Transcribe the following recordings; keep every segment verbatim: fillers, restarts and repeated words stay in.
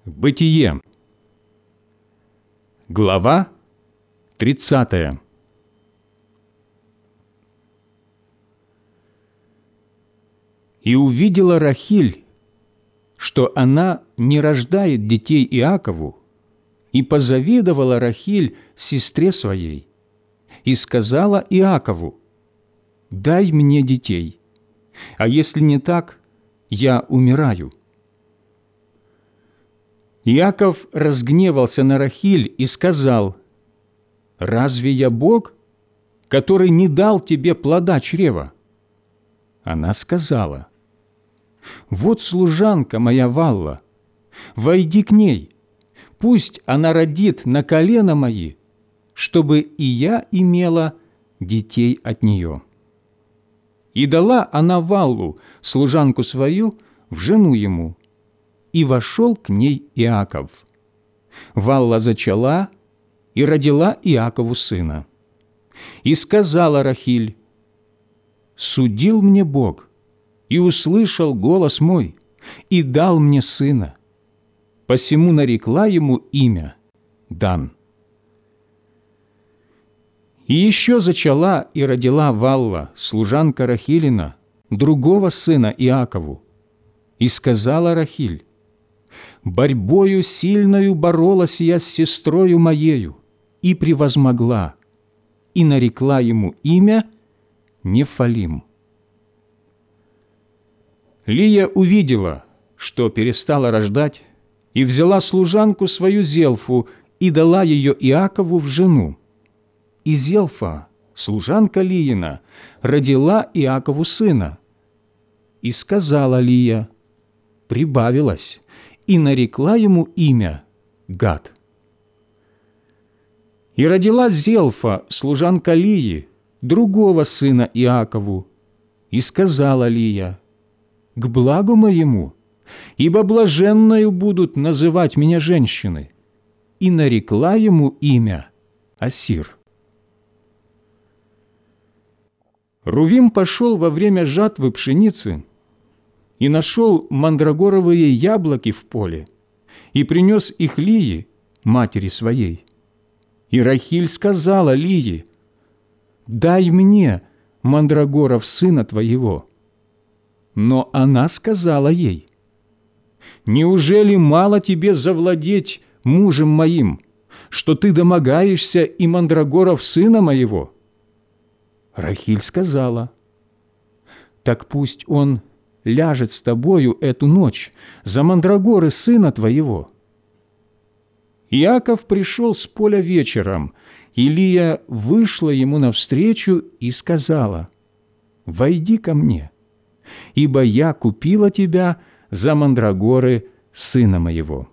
Бытие. Глава тридцатая. «И увидела Рахиль, что она не рождает детей Иакову, и позавидовала Рахиль сестре своей, и сказала Иакову: „Дай мне детей, а если не так, я умираю“. Иаков разгневался на Рахиль и сказал: „Разве я Бог, который не дал тебе плода чрева?“ Она сказала: „Вот служанка моя Валла, войди к ней, пусть она родит на колено мои, чтобы и я имела детей от нее“. И дала она Валлу, служанку свою, в жену ему, и вошел к ней Иаков. Валла зачала и родила Иакову сына. И сказала Рахиль: „Судил мне Бог, и услышал голос мой, и дал мне сына. Посему нарекла ему имя Дан“. И еще зачала и родила Валла, служанка Рахилина, другого сына Иакову. И сказала Рахиль: „Борьбою сильною боролась я с сестрою моею, и превозмогла, и нарекла ему имя Нефалим“. Лия увидела, что перестала рождать, и взяла служанку свою Зелфу и дала ее Иакову в жену. И Зелфа, служанка Лиина, родила Иакову сына. И сказала Лия: „Прибавилась“, и нарекла ему имя Гад. И родила Зелфа, служанка Лии, другого сына Иакову. И сказала Лия: „К благу моему, ибо блаженною будут называть меня женщины“, и нарекла ему имя Асир. Рувим пошел во время жатвы пшеницы и нашел мандрагоровые яблоки в поле, и принес их Лии, матери своей. И Рахиль сказала Лии: „Дай мне мандрагоров сына твоего“. Но она сказала ей: „Неужели мало тебе завладеть мужем моим, что ты домогаешься и мандрагоров сына моего?“ Рахиль сказала: „Так пусть он ляжет с тобою эту ночь за мандрагоры сына твоего“. Иаков пришел с поля вечером, и Лия вышла ему навстречу и сказала: „Войди ко мне, ибо я купила тебя за мандрагоры сына моего“.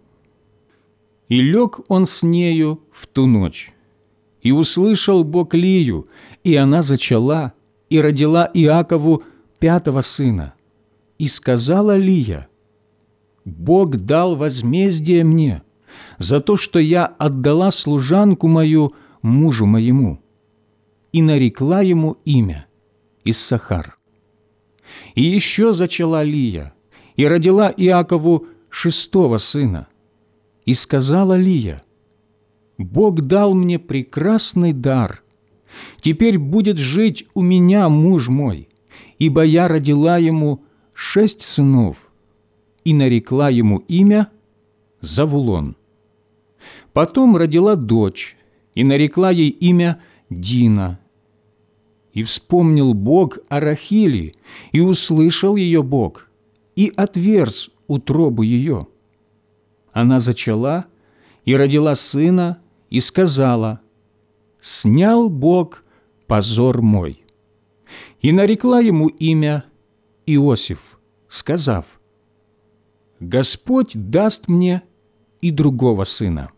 И лег он с нею в ту ночь. И услышал Бог Лию, и она зачала, и родила Иакову пятого сына. И сказала Лия: „Бог дал возмездие мне за то, что я отдала служанку мою мужу моему“, и нарекла ему имя Иссахар. И еще зачала Лия, и родила Иакову шестого сына. И сказала Лия: „Бог дал мне прекрасный дар. Теперь будет жить у меня муж мой, ибо я родила ему шесть сынов“, и нарекла ему имя Завулон. Потом родила дочь, и нарекла ей имя Дина. И вспомнил Бог о Рахили, и услышал ее Бог, и отверз утробу ее. Она зачала и родила сына, и сказала: „Снял Бог позор мой“, и нарекла ему имя Иосиф, сказав: „Господь даст мне и другого сына“.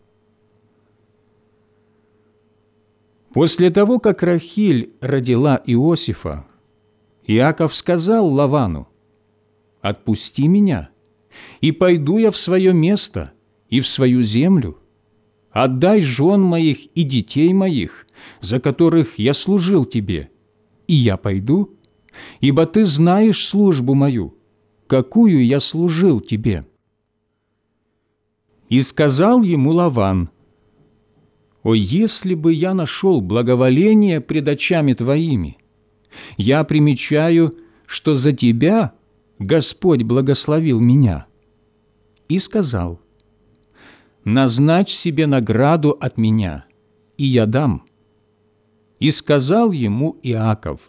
После того, как Рахиль родила Иосифа, Иаков сказал Лавану: „Отпусти меня, и пойду я в свое место и в свою землю. Отдай жен моих и детей моих, за которых я служил тебе, и я пойду, ибо ты знаешь службу мою, какую я служил тебе“. И сказал ему Лаван: «О, если бы я нашел благоволение пред очами твоими! Я примечаю, что за тебя Господь благословил меня». И сказал: «Назначь себе награду от меня, и я дам». И сказал ему Иаков: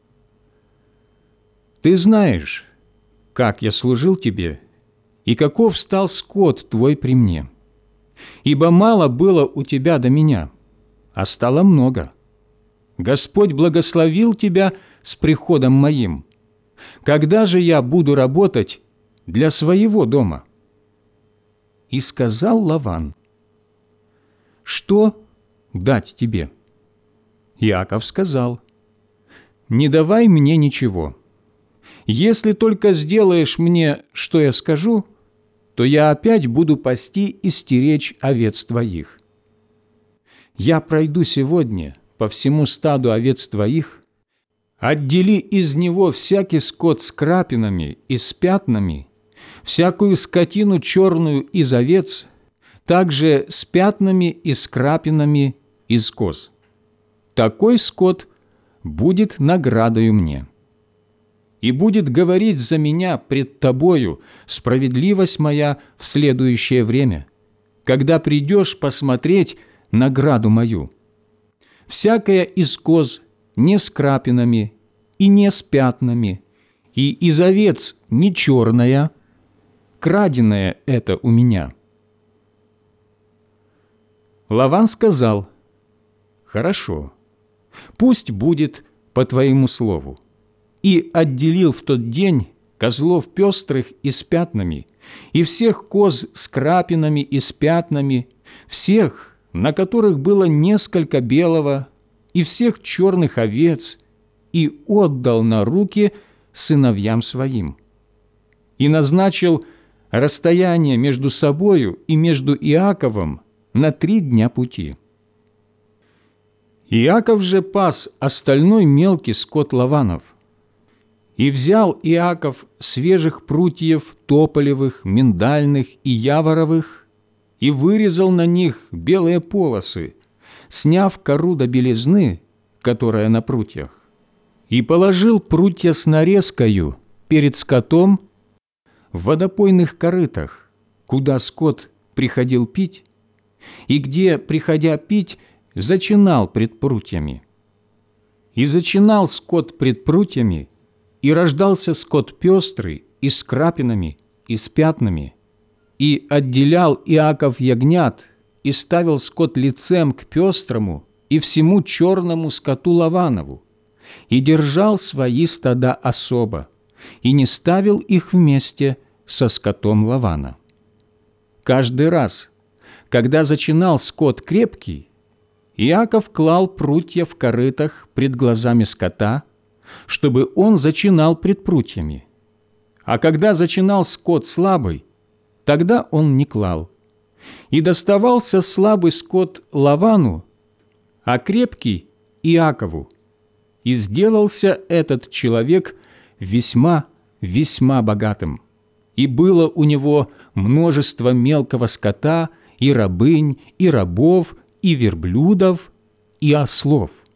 «Ты знаешь, как я служил тебе, и каков стал скот твой при мне. Ибо мало было у тебя до меня, а стало много. Господь благословил тебя с приходом моим. Когда же я буду работать для своего дома?» И сказал Лаван: «Что дать тебе?» Иаков сказал: «Не давай мне ничего. Если только сделаешь мне, что я скажу, то я опять буду пасти и стеречь овец твоих. Я пройду сегодня по всему стаду овец твоих, отдели из него всякий скот с крапинами и с пятнами, всякую скотину черную из овец, также с пятнами и с крапинами из коз. Такой скот будет наградою мне. И будет говорить за меня пред тобою справедливость моя в следующее время, когда придешь посмотреть награду мою. Всякая из коз не с крапинами и не с пятнами, и из овец не черная, краденое это у меня». Лаван сказал: «Хорошо, пусть будет по твоему слову». И отделил в тот день козлов пестрых и с пятнами, и всех коз с крапинами и с пятнами, всех, на которых было несколько белого, и всех черных овец, и отдал на руки сыновьям своим. И назначил расстояние между собою и между Иаковом на три дня пути. Иаков же пас остальной мелкий скот Лаванов. И взял Иаков свежих прутьев тополевых, миндальных и яворовых, и вырезал на них белые полосы, сняв кору до белизны, которая на прутьях, и положил прутья с нарезкою перед скотом в водопойных корытах, куда скот приходил пить, и где, приходя пить, зачинал пред прутьями. И зачинал скот пред прутьями, и рождался скот пестрый, и с крапинами, и с пятнами. И отделял Иаков ягнят, и ставил скот лицем к пестрому и всему черному скоту Лаванову, и держал свои стада особо, и не ставил их вместе со скотом Лавана. Каждый раз, когда зачинал скот крепкий, Иаков клал прутья в корытах пред глазами скота, чтобы он зачинал пред прутьями. А когда зачинал скот слабый, тогда он не клал. И доставался слабый скот Лавану, а крепкий – Иакову. И сделался этот человек весьма-весьма богатым. И было у него множество мелкого скота, и рабынь, и рабов, и верблюдов, и ослов.